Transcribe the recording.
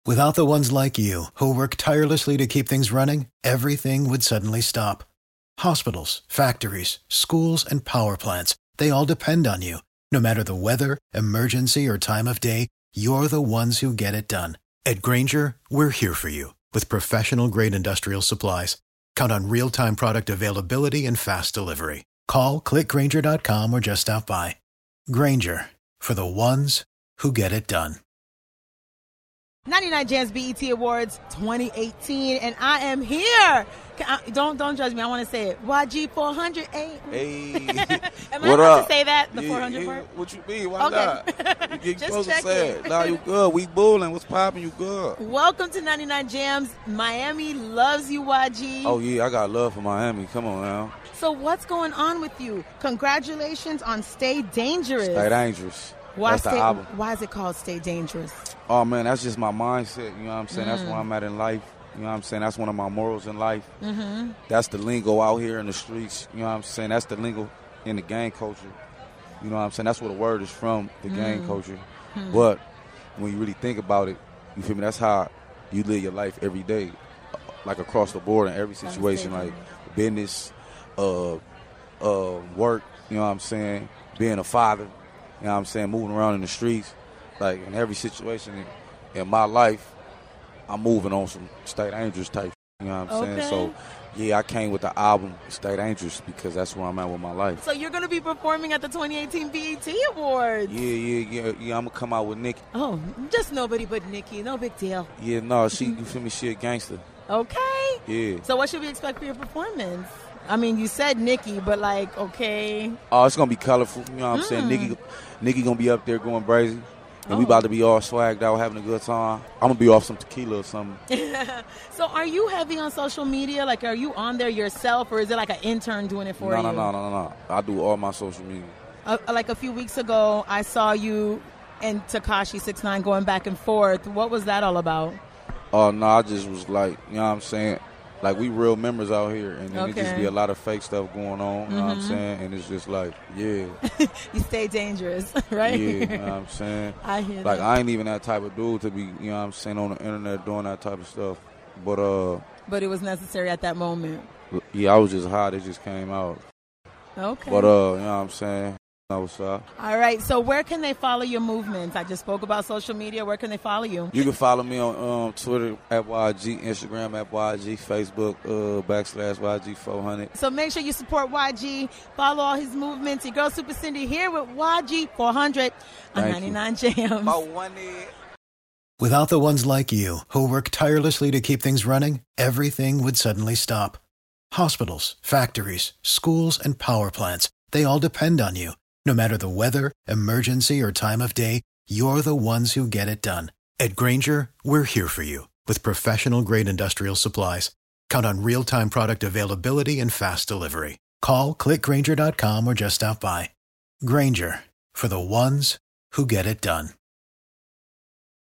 Without the ones like you, who work tirelessly to keep things running, everything would suddenly stop. Hospitals, factories, schools, and power plants, they all depend on you. No matter the weather, emergency, or time of day, you're the ones who get it done. At Grainger, we're here for you with professional-grade industrial supplies. Count on real-time product availability and fast delivery. Call, click Grainger.com, or just stop by. Grainger, for the ones who get it done. 99 Jams BET Awards 2018, and I am here. Don't judge me. I want to say it. YG 400. Hey. Am I allowed to say that? The 400 part? What you mean? Why not? You supposed to say it. Nah, you good. We bulling. What's popping? You good. Welcome to 99 Jams. Miami loves you, YG. Oh, yeah. I got love for Miami. Come on now. So what's going on with you? Congratulations on Stay Dangerous. Stay Dangerous. That's the album. Why is it called Stay Dangerous? Oh, man, that's just my mindset. You know what I'm saying? That's where I'm at in life. You know what I'm saying? That's one of my morals in life. Mm-hmm. That's the lingo out here in the streets. You know what I'm saying? That's the lingo in the gang culture. You know what I'm saying? That's where the word is from, the gang culture. But when you really think about it, you feel me? That's how you live your life every day, like across the board in every situation, like business, work, you know what I'm saying? Being a father, you know what I'm saying? Moving around in the streets. Like, in every situation in my life, I'm moving on some Stay Dangerous type, you know what I'm saying? So, yeah, I came with the album Stay Dangerous because that's where I'm at with my life. So you're going to be performing at the 2018 BET Awards. Yeah, I'm going to come out with Nicki. Oh, just nobody but Nicki. No big deal. Yeah, no, you feel me? She a gangster. Okay. Yeah. So what should we expect for your performance? I mean, you said Nicki, but like, okay. Oh, it's going to be colorful, you know what I'm saying? Nicki going to be up there going crazy. And we about to be all swagged out, having a good time. I'm going to be off some tequila or something. So are you heavy on social media? Like, are you on there yourself, or is it like an intern doing it for you? No. I do all my social media. Like a few weeks ago, I saw you and Tekashi 6ix9ine going back and forth. What was that all about? Oh, no, I just was like, you know what I'm saying? Like, we real members out here, and then it just be a lot of fake stuff going on, you know what I'm saying? And it's just like, yeah. You stay dangerous, right? Yeah, you know what I'm saying? I hear that. Like, I ain't even that type of dude to be, you know what I'm saying, on the internet doing that type of stuff. But it was necessary at that moment. Yeah, I was just hot. It just came out. Okay. But, you know what I'm saying? What's up? All right. So where can they follow your movements? I just spoke about social media. Where can they follow you? You can follow me on Twitter at YG, Instagram at YG, Facebook /YG400. So make sure you support YG. Follow all his movements. Your girl Super Cindy here with YG 400 on 99 Jams. Without the ones like you, who work tirelessly to keep things running, everything would suddenly stop. Hospitals, factories, schools, and power plants, they all depend on you. No matter the weather, emergency, or time of day, you're the ones who get it done. At Grainger, we're here for you with professional-grade industrial supplies. Count on real-time product availability and fast delivery. Call, click Grainger.com, or just stop by. Grainger, for the ones who get it done.